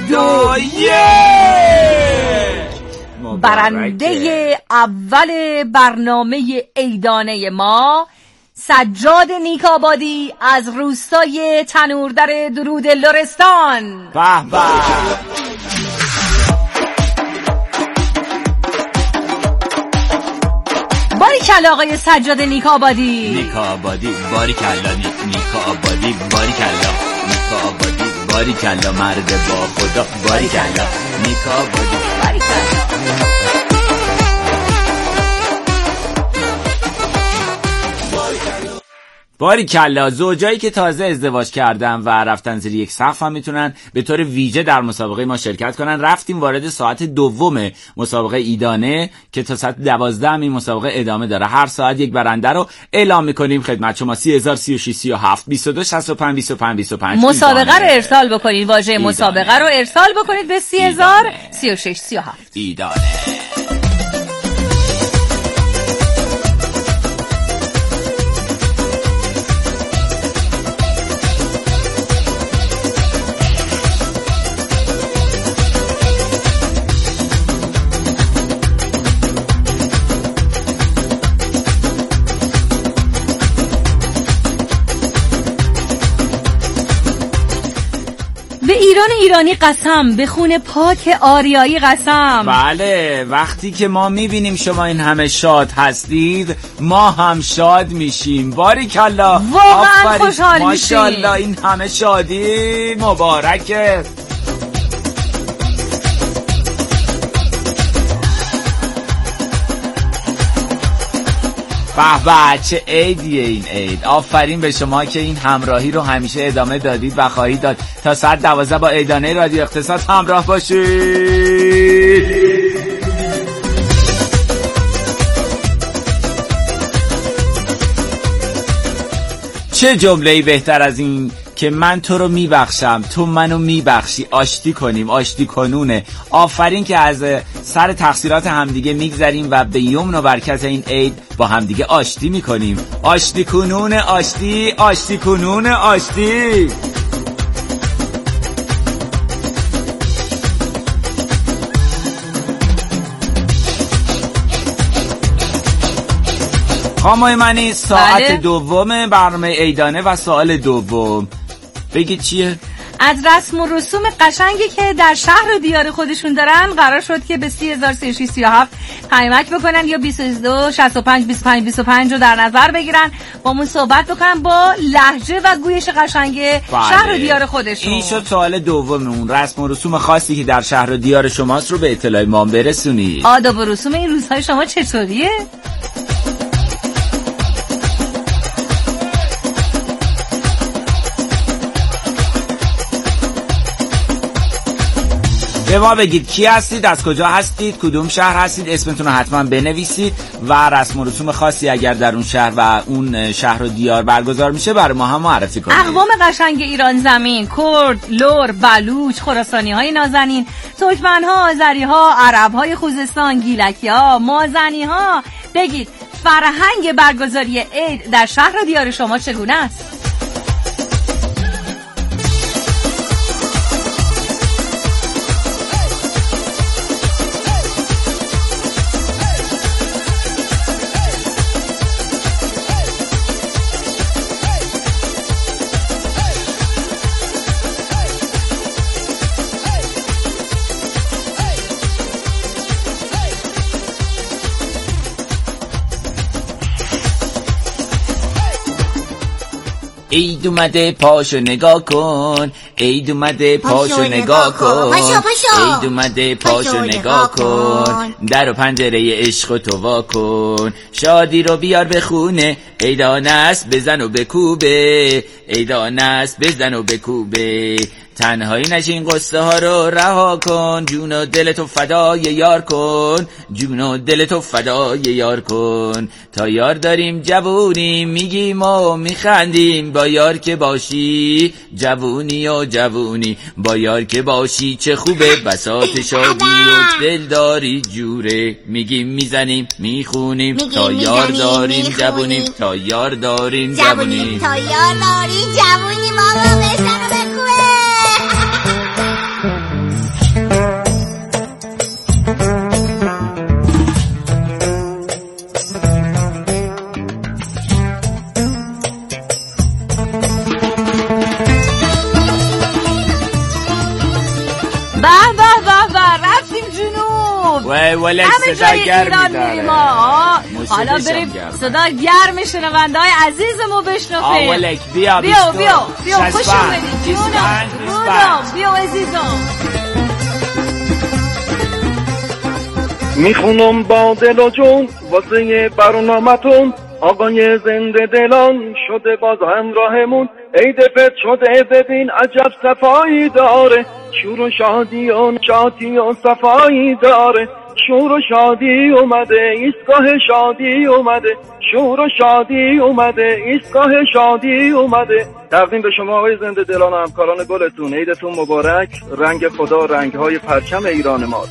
2 برنده اول برنامه عیدانه ما سجاد نیکابادی از روستای تنوردر درود لرستان. به به. باریکلا آقای سجاد نیکابادی. نیکابادی باریکلا نیکابادی باریکلا نیکابادی باریکلا مرد با خدا باریکلا نیکابادی باریکلا. باریکلا. زوجایی که تازه ازدواج کردن و رفتن زیر یک سقف هم میتونن به طور ویژه در مسابقه ما شرکت کنن. رفتیم وارد ساعت دوم مسابقه عیدانه که تا ساعت 12 این مسابقه ادامه داره. هر ساعت یک برنده رو اعلام میکنیم خدمت شما. 30,000 36 37 22 65 25 25. مسابقه رو ارسال بکنید. واژه مسابقه رو ارسال بکنید به 30,000 36 37. عیدانه. به ایران ایرانی قسم، به خون پاک آریایی قسم. بله، وقتی که ما میبینیم شما این همه شاد هستید ما هم شاد میشیم. باریکلا، واقعا خوشحال میشیم. ماشاءالله این همه شادی مبارکه. به به، چه عیدیه این عید. آفرین به شما که این همراهی رو همیشه ادامه دادید و خواهید داد. تا ساعت 12 با عیدانه رادیو اقتصاد همراه باشید. چه جمله‌ای بهتر از این که من تو رو میبخشم تو منو میبخشی، آشتی کنیم، آشتی کنونه. آفرین که از سر تقصیرات همدیگه میگذریم و به یمن و برکت این عید با همدیگه آشتی میکنیم. آشتی کنونه آشتی، آشتی کنونه آشتی. خاموی منی ساعت دوم برنامه عیدانه و سوال دوم بگید چیه؟ از رسم و رسوم قشنگی که در شهر و دیار خودشون دارن قرار شد که به 30,037 قیمت بکنن یا 22 65 25 25 رو در نظر بگیرن، با من صحبت بکنن با لهجه و گویش قشنگ شهر و دیار خودشون. این شد سوال دوممون. رسم و رسوم خاصی که در شهر و دیار شماست رو به اطلاع ما برسونید. آداب و رسوم این روزهای شما چطوریه؟ به ما بگید کی هستید، از کجا هستید، کدوم شهر هستید، اسمتون رو حتما بنویسید و رسم و رسوم خاصی اگر در اون شهر و اون شهر و دیار برگزار میشه برای ما هم معرفی کنید. اقوام قشنگ ایران زمین، کرد، لر، بلوچ، خراسانی های نازنین، ترکمن ها، آذری ها، عرب های خوزستان، گیلکی ها، مازنی ها، بگید فرهنگ برگزاری عید در شهر و دیار شما چگونه است؟ عید اومده پاشو نگاه کن، عید اومده پاشو نگاه کن، عید اومده پاشو نگاه کن، در و پنجره عشق تو وا کن، شادی رو بیار به خونه، عیدانه است بزن و بکوبه، عیدانه است بزن و بکوبه، تنهایی نشین قصه ها رو رها کن، جون و دل تو فدای یار کن، جون و دل تو فدای یار کن، تا یار داریم جوونیم میگیم و میخندیم، با یار که باشی جوونی و جوونی، با یار که باشی چه خوبه، بساط شادی و دل داری جوره، میگیم میزنیم میخونیم، تا یار داریم جوونیم، تا یار داریم جوونیم، تا یار داریم جوونیم، ماما بزن و بکوه. به به به به رفتیم جنوب. ولک صدا گرمی داره. حالا بریم صدا گرم شنونده‌های عزیزمو بشنویم. ولک بیا خوش اومدید جونم. بیا عزیزم. میخونم با دل و جون واسه برنامه‌تون، آقای زنده دلان شده باز همراهمون. عید فطر شده ببین عجب صفایی داره، شور و شادی و شادی و صفایی داره. شور و شادی اومده، ایستگاه شادی اومده، شور و شادی اومده، ایستگاه شادی اومده. تقدیم به شما آقای زنده دلان و همکاران گلتون، عیدتون مبارک. رنگ خدا رنگ‌های پرچم ایران ماست.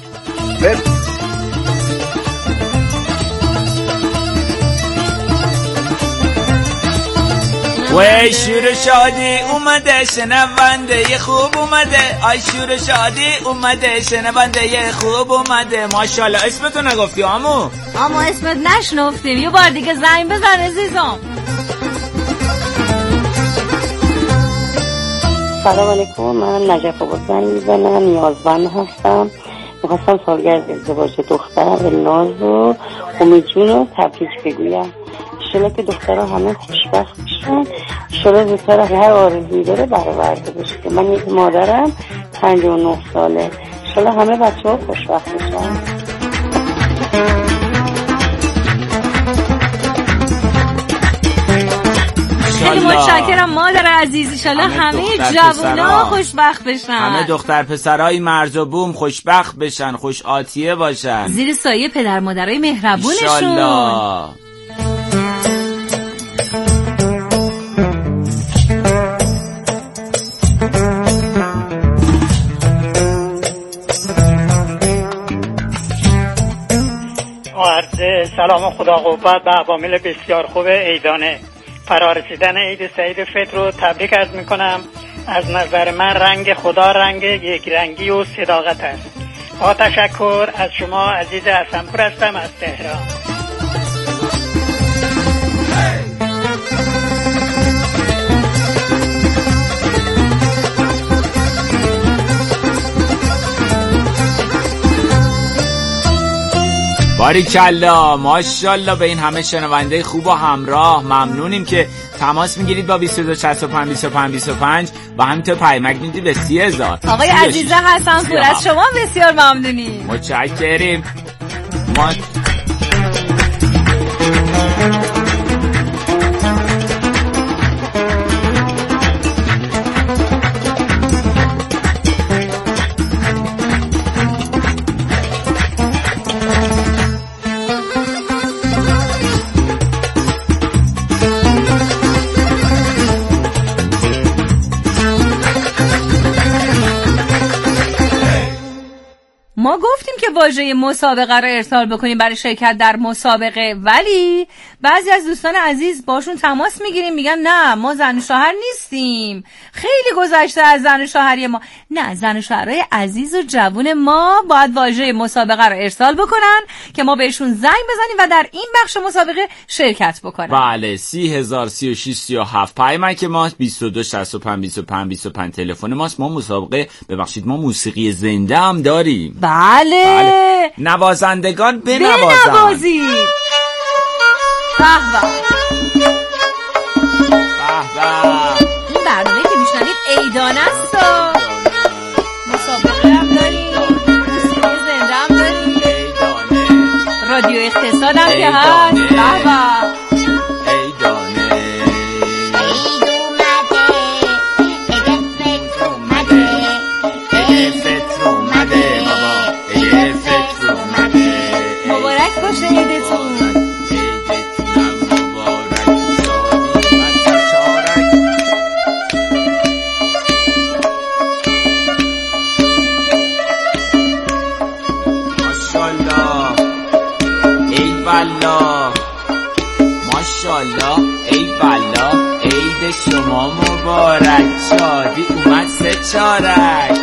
وای شور شادی اومده، شنونده خوب اومده. آی شور شادی اومده، شنونده خوب اومده. ماشاءالله. اسمتو نگفتی عمو؟ اسمت نشنفتیم. یه بار دیگه زنگ بزن عزیزم. سلام علیکم، من نجف آباد زنگ میزنم، نیازمند هستم. میخواستم سالگرد ازدواج دخترم ناز و امید جون رو تبریک بگویم. انشالله که دخترها همه خوشبخت بشن، انشالله زودتر هر آرزویی داره برآورده بشه. که من یک مادرم 59 ساله، انشالله همه بچه ها خوشبخت بشن. خیلی متشکرم مادر عزیز. انشالله همه جوونا خوشبخت بشن، همه دختر پسرای مرز و بوم خوشبخت بشن، خوش آتیه باشن، زیر سایه پدر مادرای مهربونشون. انشالله. سلام و خدا قوت به عوامل بسیار خوب عیدانه. فرارسیدن عید سعید فطر رو تبریک عرض میکنم. از نظر من رنگ خدا رنگ یک رنگی و صداقت است. با تشکر از شما عزیز حسنپور هستم از تهران. باریکلا، ماشاءالله به این همه شنونده خوب و همراه. ممنونیم که تماس میگیرید با 22652525 و همینطور پیامک میدید به 30,000. آقای عزیز حسنپور از شما بسیار ممنونیم. متشکریم. ما گفتیم که واژه مسابقه رو ارسال بکنیم برای شرکت در مسابقه، ولی بعضی از دوستان عزیز باشون تماس میگیریم میگن نه ما زن و شوهر نیستیم، خیلی گذشته از زن و شوهری ما. نه، زن و شوهرای عزیز و جوون ما باید واژه مسابقه رو ارسال بکنن که ما بهشون زنگ بزنیم و در این بخش مسابقه شرکت بکنن. بله، 30,000 36 37 پیامک ما 22652525 تلفن ماست. ما مسابقه ببخشید ما موسیقی زنده هم داریم. بله. نوازندگان بنوازید. به به. این برنامه که میشنوید عیدانه است. مسابقه هم داریم، موسیقی زنده هم داریم، رادیو اقتصاد هم که هست. به مبارک باشه عیدتون. ماشاءالله ای بلا، عید شما مبارک، شادی اومد سه چارک.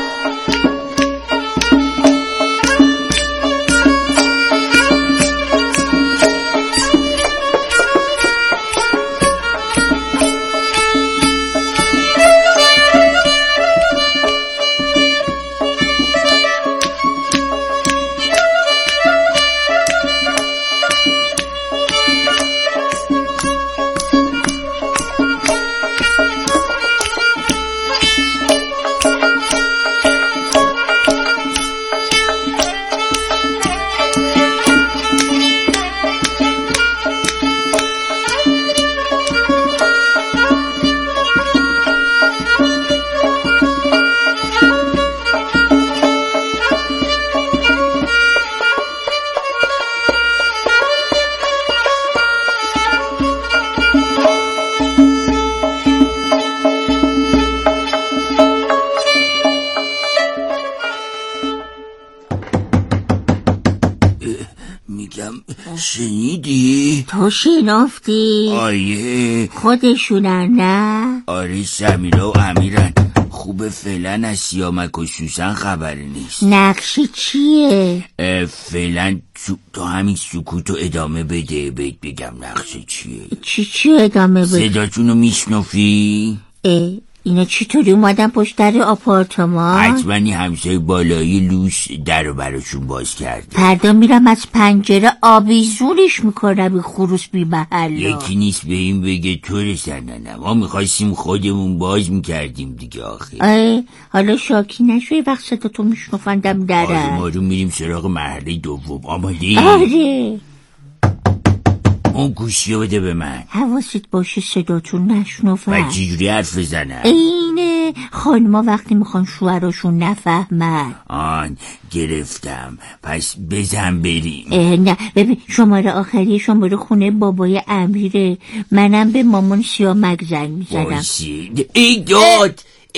بگم شنیدی؟ تو شنفتی؟ آیه خودشونن نه؟ آره سمیرا و امیرن. خوبه فعلا از سیامک و سوسن خبری نیست. نقشه چیه؟ فعلا تو همین سکوتو ادامه بده. بگم نقشه چیه. چی ادامه بده؟ صداتونو میشنفی؟ اینا چطوری اومدن پشت در آپارتمان؟ حتما همسایه بالایی لوس در رو براشون باز کرده. فردا میرم از پنجره آویزونش میکنم این خروس بی محلا. یکی نیست به این بگه تو رسندنم. ما میخواستیم خودمون باز میکردیم دیگه آخه. حالا شاکی نشوی وقت صدا تو میشنفندم درم. ما رو میریم سراغ مرحله دوم. آماده؟ آره. اون گوشی بده به من. حواست باشه صداتون نشنفن. و چجوری حرف بزنم؟ اینه خانما وقتی میخوان شوهراشون نفهمن. گرفتم. پس بزن بریم. نه ببین شماره آخری شماره خونه بابای امیره. منم به مامان سیامک زنگ میزنم. ای داد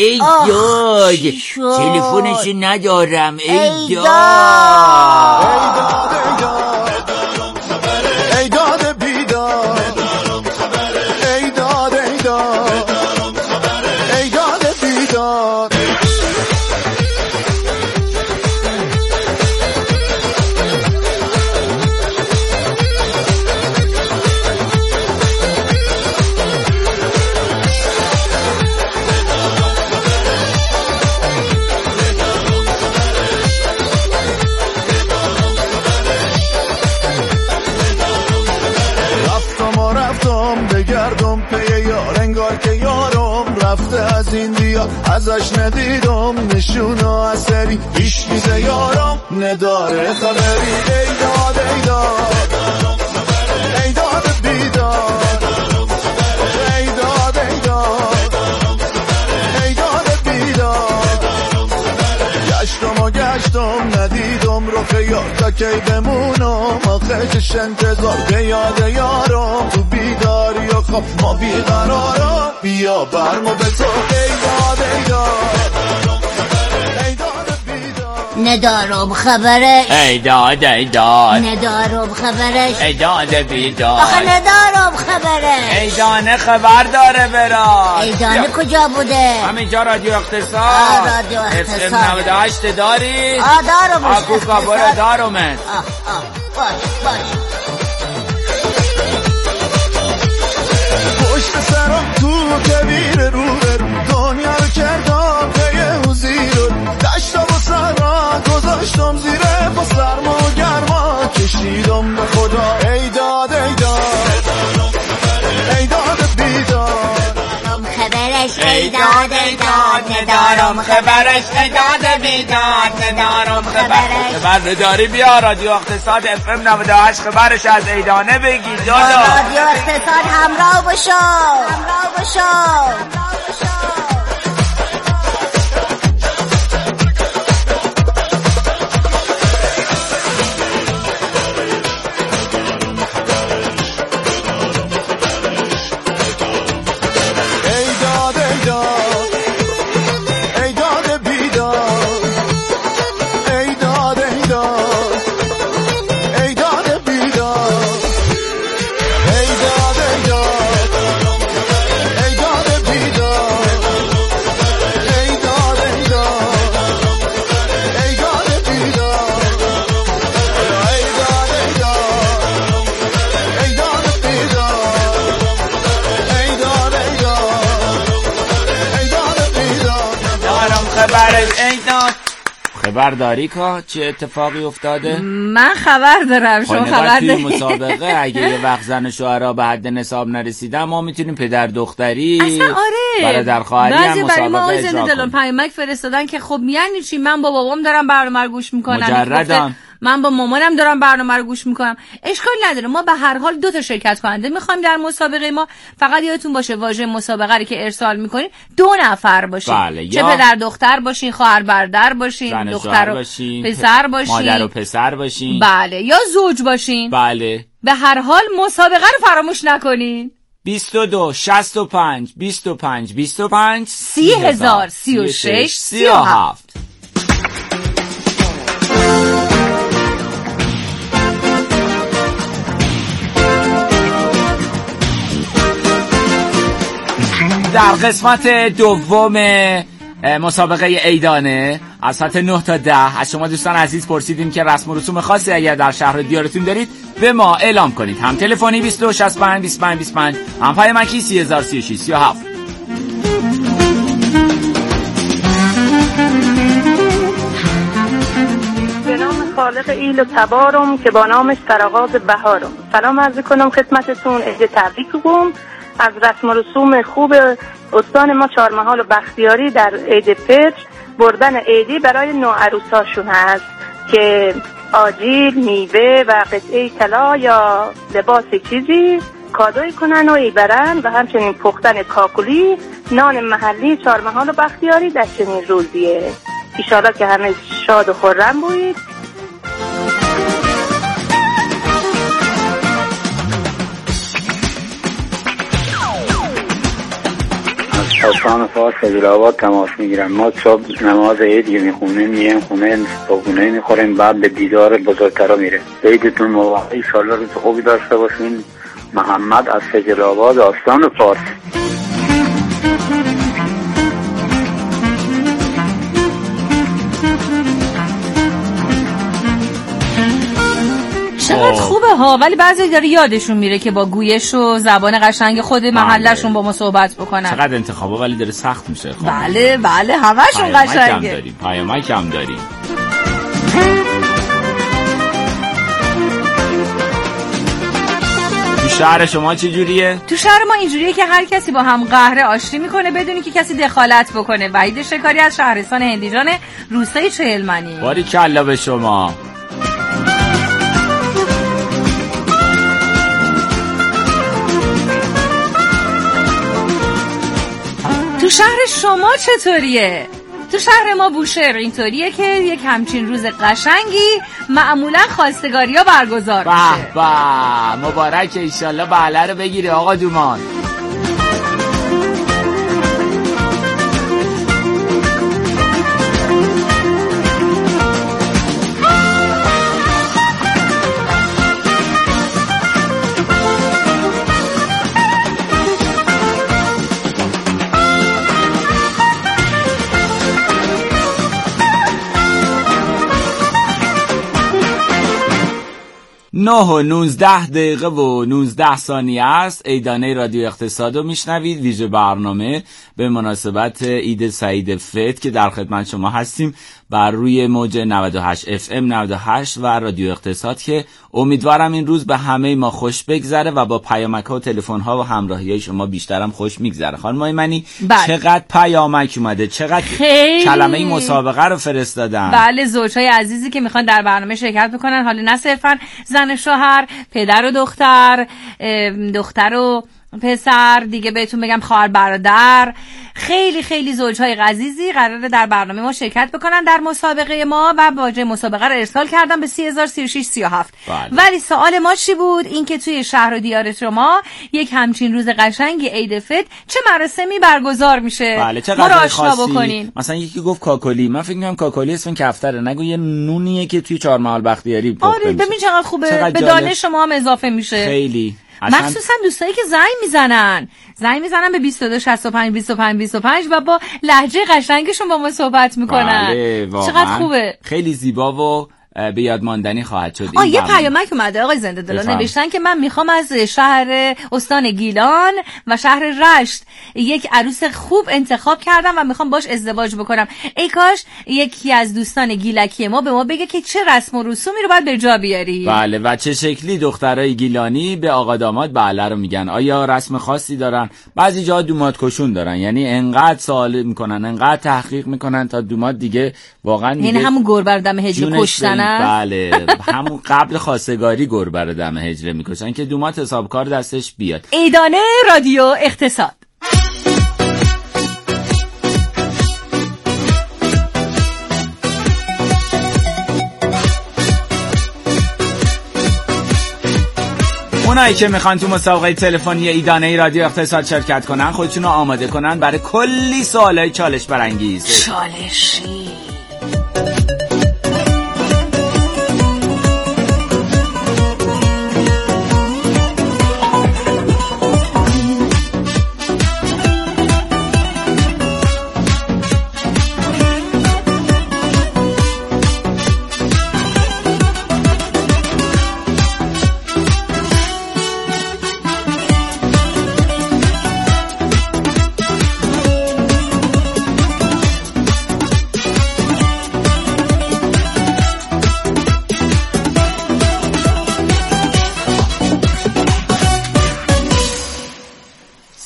تلفنشو ندارم. ای داد از این دیا ازش ندیدم نشون و اثری هیچ میزه یارم نداره خبری. ای داد ای داد ای داد بیداد ای داد ای داد ای داد بیداد گشتم ندیدم رو خیار تا کی بمونم آخه چش انتظار به یاد یارم تو بیداری و خب ما بیقرارم بیا برمو به تو. ای داد ای داد ای داد بیداد ندارم خبرش. ای داد ای داد ندارم خبرش. ای داد بیداد آخه ندارم خبرش. ای دانه خبر داره برات. ای دانه کجا بوده؟ همینجا رادیو اقتصاد. رادیو اقتصاد FM 98 داری؟ دارم. آکوکا برو دارمت. باش پشت سرم تو کبیر رو دنیا رو کردم پی حضیر دشتا و سرما گذاشتم زیره با سرما و گرما کشیدم به خدا. ای داد ای داد ای داد بیداد خبرش. ای داد ای داد ندارم خبرش. ای داد بیداد ندارم خبرش. خبر داری بیا رادیو اقتصاد FM 98 خبرش از ایدانه بگی. دادا رادیو اقتصاد همراه باشو. خبر داری که چه اتفاقی افتاده؟ من خبر دارم. شما خبر داری؟ مسابقه اگه یه وقت زن شوهرها به حد نصاب نرسیدن ما میتونیم پدر دختری اصلا آره برادر خواهری هم مسابقه اجرا کنیم. دلون پیامک فرستادن که خب یعنی چی من با بابام دارم برنامه رو گوش میکنم، مجردم من با مامانم دارم برنامه رو گوش میکنم. اشکال نداره، ما به هر حال 2 تا شرکت کننده میخوایم در مسابقه ما. فقط یادتون باشه واژه مسابقه رو که ارسال میکنین 2 نفر باشین. بله. چه پدر دختر باشین، خواهر برادر باشین، دختر و پسر باشین، مادر و پسر باشین، بله، یا زوج باشین. بله. به هر حال مسابقه رو فراموش نکنین. 22 65 25 25 30,000 36 37. در قسمت دوم مسابقه عیدانه از ساعت 9 تا 10 از شما دوستان عزیز پرسیدیم که رسم و رسوم خاصی اگر در شهر و دیارتون دارید به ما اعلام کنید. هم تلفنی 22 65 25 25، هم پیامکی 3036 37. به نام خالق ایل و تبارم که با نامش سرآغاز بهارم. سلام عرض کنم خدمتتون، عید تبریک بگم از رسم و رسوم خوب استان ما چهارمحال و بختیاری در عید فطر. بردن عیدی برای نوعروساشون هست که آجیل، میوه و قطعه طلا یا لباس چیزی کادوی کنن و ایبرن و همچنین پختن کاکولی، نان محلی چهارمحال و بختیاری در چنین روزیه. ایشالا که همه شاد و خرم بوید. استان فارس فیض‌آباد تماس میگیرم. ما صبح نماز عید میخونیم، میایم خونه صبحونه میخوریم، بعد به دیدار بزرگترا میره. عیدتون مبارک، ان شاء الله روز خوبی داشته باشین. محمد از فیض‌آباد استان فارس. چقدر خوبه ها، ولی بعضی داره یادشون میره که با گویش و زبان قشنگ خود محلشون با ما صحبت بکنن. چقدر انتخابا ولی داره سخت میشه. بله بله همشون قشنگه. پیامک هم داریم. تو شهر شما چه جوریه؟ تو شهر ما اینجوریه که هر کسی با هم قهر آشتی میکنه بدونی که کسی دخالت بکنه. وحید شکاری از شهرستان هندیجان روستای چهلمنی. باریکلا به شما. تو شهر شما چطوریه؟ تو شهر ما بوشهر اینطوریه که یک همچین روز قشنگی معمولا خواستگاری‌ها برگزار میشه. به به، مبارکه، ایشالله بله رو بگیری آقا دومان. نه و 19 دقیقه و 19 ثانیه است. عیدانه رادیو اقتصاد رو میشنوید، ویژه برنامه به مناسبت عید سعید فطر که در خدمت شما هستیم بر روی موج 98 FM 98 و رادیو اقتصاد که امیدوارم این روز به همه ما خوش بگذره و با پیامک ها و تلفن ها و همراهی شما بیشترم خوش میگذره. خانم ایمنی چقدر پیامک اومده، چقدر کلمه مسابقه رو فرستادن. بله، زوجهای عزیزی که میخوان در برنامه شرکت بکنن، حالا نه صرفا زن و شوهر، پدر و دختر، دختر و پسر، دیگه بهتون بگم خواهر برادر، خیلی خیلی زوجهای عزیزی قراره در برنامه ما شرکت بکنن در مسابقه ما و باجه مسابقه رو ارسال کردم به 3036 37. ولی سوال ما چی بود؟ این که توی شهر و دیار شما یک همچین روز قشنگی عید فطر چه مراسمی برگزار میشه؟ بله، چه غذای خاصی؟ مثلا یکی گفت کاکلی، من فکر می‌کنم کاکلی اسم کفتره، نگو یه نونیه که توی چهارمحال بختیاری پخته میشه. آره ببین چقدر خوبه، به دانش شما هم اضافه میشه. خیلی مخصوصا دوستایی که زنگ میزنن به 22 65 25 25 و با لهجه قشنگشون با ما صحبت میکنن. بله، چقدر خوبه، خیلی زیبا و به یاد ماندنی خواهد شد. یه پیامک اومده آقای زنده دلان، نوشتن که من میخوام از شهر استان گیلان و شهر رشت یک عروس خوب انتخاب کردم و میخوام باش ازدواج بکنم. ای کاش یکی از دوستان گیلکی ما به ما بگه که چه رسم و رسومی رو باید به جا بیاری. بله، و چه شکلی دخترای گیلانی به آقا داماد بله رو میگن. آیا رسم خاصی دارن؟ بعضی جاها دوماد کشون دارن، یعنی انقدر سوال میکنن، انقدر تحقیق میکنن تا دوماد دیگه واقعا یعنی همون گربه دم هجله کشتن. بله، همون قبل خواستگاری گربه رو دم هجله میکشن که دومات حسابکار دستش بیاد. عیدانه رادیو اقتصاد. اونایی که میخوان تو مسابقه تلفنی عیدانه رادیو اقتصاد شرکت کنن خودشون رو آماده کنن برای کلی سوالای چالش برانگیز. چالشی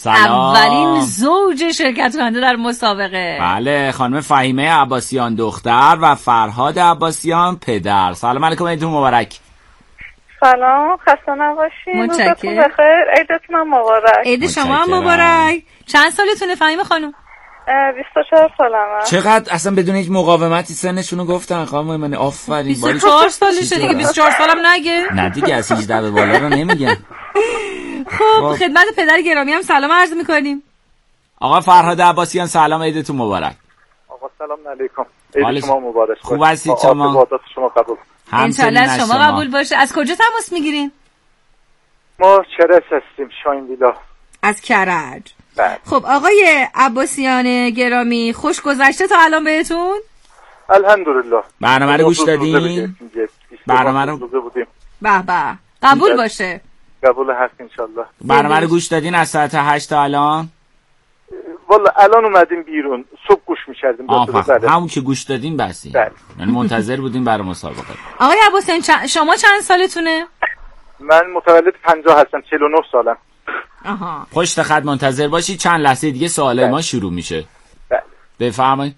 اولین زوج شرکت کننده در مسابقه. بله، خانم فهیمه عباسیان دختر و فرهاد عباسیان پدر. سلام علیکم، عیدتون مبارک. سلام، خسته نباشید. متشکرم. بخیر، عیدتون مبارک. عید شما هم مبارک. چند سالتونه فهیمه خانم؟ 24 سالمه. چقدر اصلا بدون هیچ مقاومتی سنشونو گفتن خانم من. آفرین. 24 سالشه دیگه، 24 سالم نگه. نه دیگه، از 18 به بالا رو نمیگن. خب خدمت پدر گرامی هم سلام عرض میکنیم. آقا فرهاد عباسیان سلام، عیدتون مبارک. آقا سلام علیکم، عید شما مبارک. خوب هستید شما؟ عبادات شما قبول. انشالله شما قبول باشه. از کجا تماس میگیرین؟ ما چرس هستیم، شاین ویلا. از کرج. بله. خب آقای عباسیان گرامی، خوش گذشته تا الان بهتون؟ الحمدلله. برنامه رو گوش دادین؟ برنامه رو به به، قبول باشه. قبول هست انشالله. برنامه رو گوش دادین از ساعت 8 تا الان؟ والا الان اومدیم بیرون، صبح گوش می‌کردیم. همون که گوش دادین بسی. یعنی منتظر بودیم برای مسابقه. آقای عباسیان شما چند سالتونه؟ من متولد 50 هستم، 49 سالم. آها. پشت خط منتظر باشید، چند لحظه دیگه سوال ما شروع میشه. بفرمایید.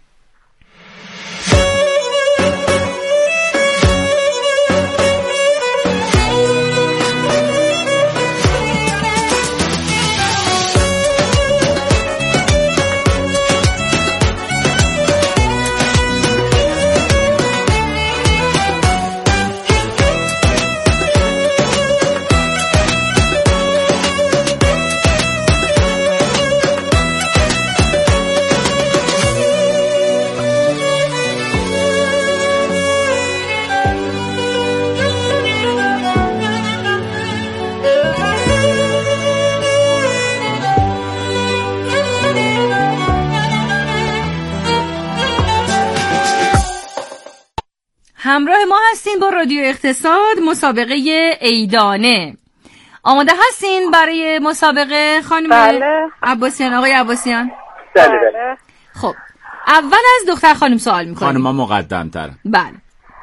همراه ما هستین با رادیو اقتصاد، مسابقه عیدانه. آماده هستین برای مسابقه خانم؟ بله. عباسیان، آقای عباسیان؟ بله. خب اول از دختر خانم سوال میکنیم. خانم ما مقدم تر. بله.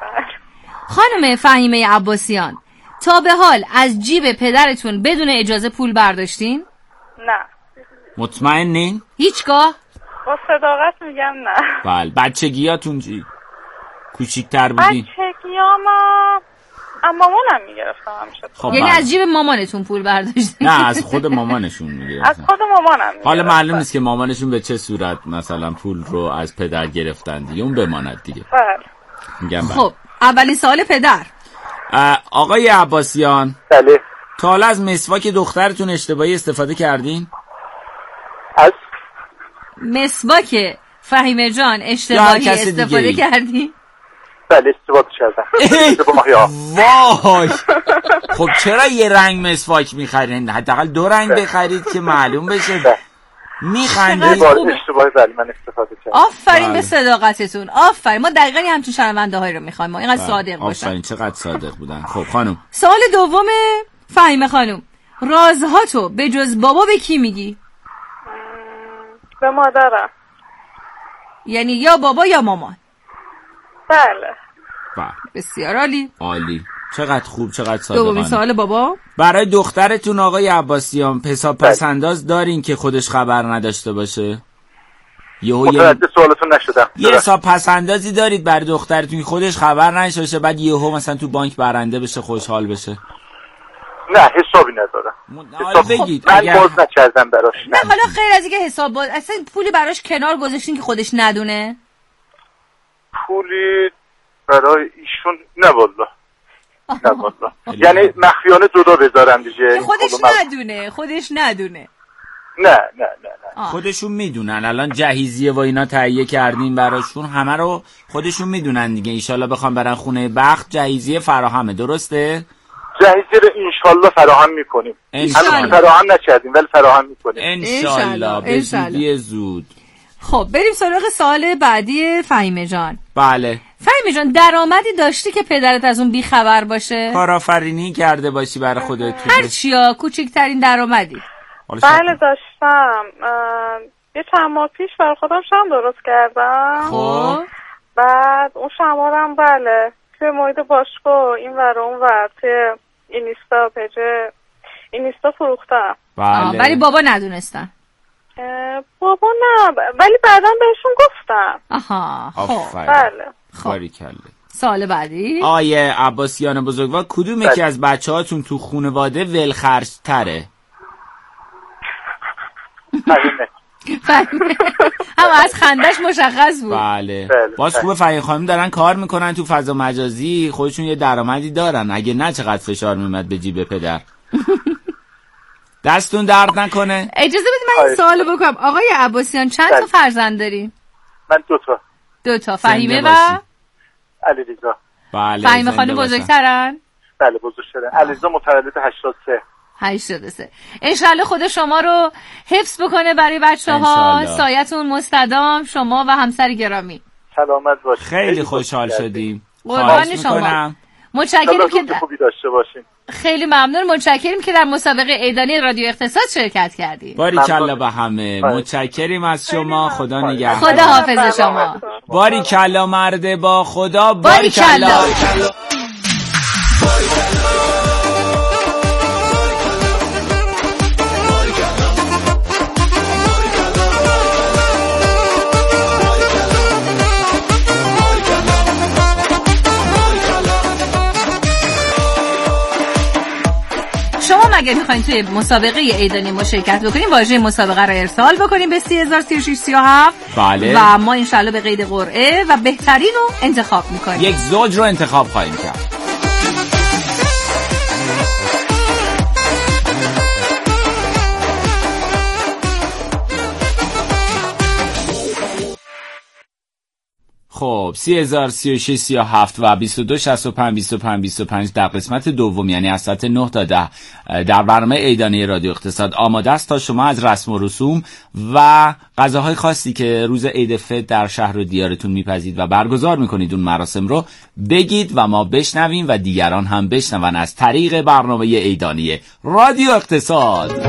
خانم فهیمه عباسیان، تا به حال از جیب پدرتون بدون اجازه پول برداشتین؟ نه. مطمئنین؟ هیچگاه؟ با صداقت میگم نه. بله. بچگیاتون چی؟ کوچیک‌تر بودین؟ بچگیامم مامانم میگرفتم همیشه. خب یعنی از جیب مامانتون پول برداشتین؟ نه، از خود مامانشون میگرفتن. از خود مامانم میگرفتم. حالا معلوم نیست که مامانشون به چه صورت مثلا پول رو از پدر گرفتن دیگه، اون بماند دیگه. بله. میگم بله. خب اولین سوال پدر. آقای عباسیان، بله. تا حالا از مسواک دخترتون اشتباهی استفاده کردین؟ از مسواک فهیمه جان اشتباهی استفاده کردین؟ بله استفاده کردم. وای. خب چرا یه رنگ مسواک میخرین؟ حداقل 2 رنگ بخرید که معلوم بشه. میخندید؟ اشتباهی. بله من استفاده کردم. آفرین به صداقتتون. آفرین. ما دقیقاً همچین شنونده هایی رو میخوایم، ما اینقدر صادق باشن. آفرین، چقدر صادق بودن. خب خانم، سوال دوم فهیمه خانم، رازهاتو به جز بابا به کی میگی؟ به مادرم. یعنی یا بابا یا مامان؟ بله. بسیار عالی. عالی. چقدر خوب، چقدر صادقانه. دومین سوال بابا. برای دخترتون آقای عباسیان حساب پسنداز دارین که خودش خبر نداشته باشه؟ متوجه سوالتون نشدم. یه حساب پسندازی دارید برای دخترتون خودش خبر نداشته باشه، بعد یهو مثلا تو بانک برنده بشه، خوشحال بشه؟ نه حسابی ندارم. حالا بگید. من باز نکردم براش. نه حالا غیر از اینکه حساب باز، اصلا پولی براش کنار گذاشتین که خودش ندونه؟ پولی برای ایشون نه والله. نه والله. یعنی مخفیانه جدا بذارم دیگه. که خودش ندونه. نه. خودشون میدونن الان جهیزیه و اینا تهیه کردین براشون، همه رو خودشون میدونن دیگه. انشالله بخوام برن خونه بخت جهیزیه فراهمه، درسته؟ جهیزیه رو انشالله فراهم میکنیم. انشالله فراهم نکردیم ولی فراهم میکنیم انشالله به زودی زود. خب بریم سراغ سوال بعدی فهیمه جان. بله. فهیمه جان، درآمدی داشتی که پدرت از اون بیخبر باشه؟ کارآفرینی کرده باشی برای خودت؟ هر چیا، کوچکترین درآمدی. بله داشتم. یه چند ماه پیش برای خودم شام درست کردم. خب بعد اون شمارم بله توی محیط باشگاه این ور اون ور توی اینستا پیج اینستا فروختم. بله. ولی بابا ندونستن. بابا نه، ولی بعدا بهشون گفتم. آها خب بله. باریکلا. سال بعدی آیه عباسیان بزرگوار، کدوم یکی از بچه‌هاتون تو خانواده ولخرج‌تره؟ هم از خندش مشخص بود. بله. باز خوبه فهیم خانم دارن کار میکنن تو فضا مجازی، خودشون یه درآمدی دارن، اگه نه چقدر فشار میومد به جیب پدر. دستون درد نکنه. اجازه بدید من این سوالو بکنم. آقای عباسیان چند تا فرزند داری؟ من 2 تا. فهیمه و علیرضا. بله. فهیمه خانم بزرگترن؟ بله بزرگترن. علیرضا متولد 83. انشالله خود شما رو حفظ بکنه برای بچه‌ها، سایتون مستدام، شما و همسر گرامی. سلامت باشید. خیلی خوشحال شدیم. قربان شما. متشکرم که خوبی داشته باشین. خیلی ممنون. متشکریم که در مسابقه عیدانی رادیو اقتصاد شرکت کردید. باریکلا به همه. متشکریم از شما. خدا نگهدار. خدا حافظ شما. باریکلا مرد با خدا. باریکلا. شما مگر میخواین توی مسابقه عیدانی ما شرکت بکنیم، واژه مسابقه رو ارسال بکنیم به 3003637. بله. و ما انشالله به قید قرعه و بهترین رو انتخاب میکنیم. یک زوج رو انتخاب خواهیم کرد. خب 303637 و 22652525 در قسمت دوم، یعنی از ساعت 9 تا 10 در برنامه عیدانی رادیو اقتصاد آماده است تا شما از رسم و رسوم و غذاهای خاصی که روز عید فطر در شهر و دیارتون میپذید و برگزار میکنید اون مراسم رو بگید و ما بشنویم و دیگران هم بشنون از طریق برنامه عیدانی رادیو اقتصاد.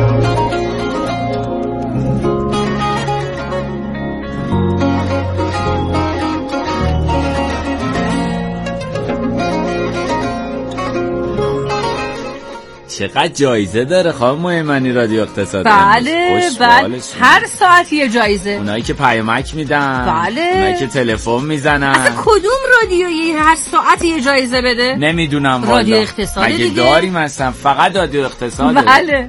چقدر جایزه داره خانم مهمانی رادیو اقتصاد. بله هر ساعت یه جایزه. اونایی که پیامک میدن، بله، اونایی که تلفن میزنن. اصلا کدوم رادیویی هر ساعت یه جایزه بده؟ نمیدونم رادیو اقتصاد دیگه. مگه داریم اصلا؟ فقط رادیو اقتصاده. بله.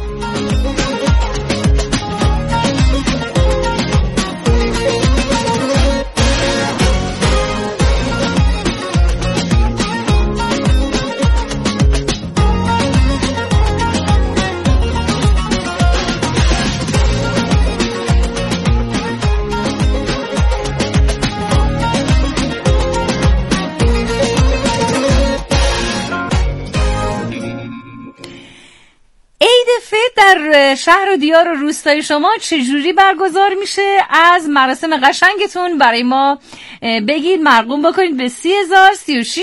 در شهر و دیار و روستای شما چجوری برگزار میشه؟ از مراسم قشنگتون برای ما بگید، مرقوم بکنید به 300036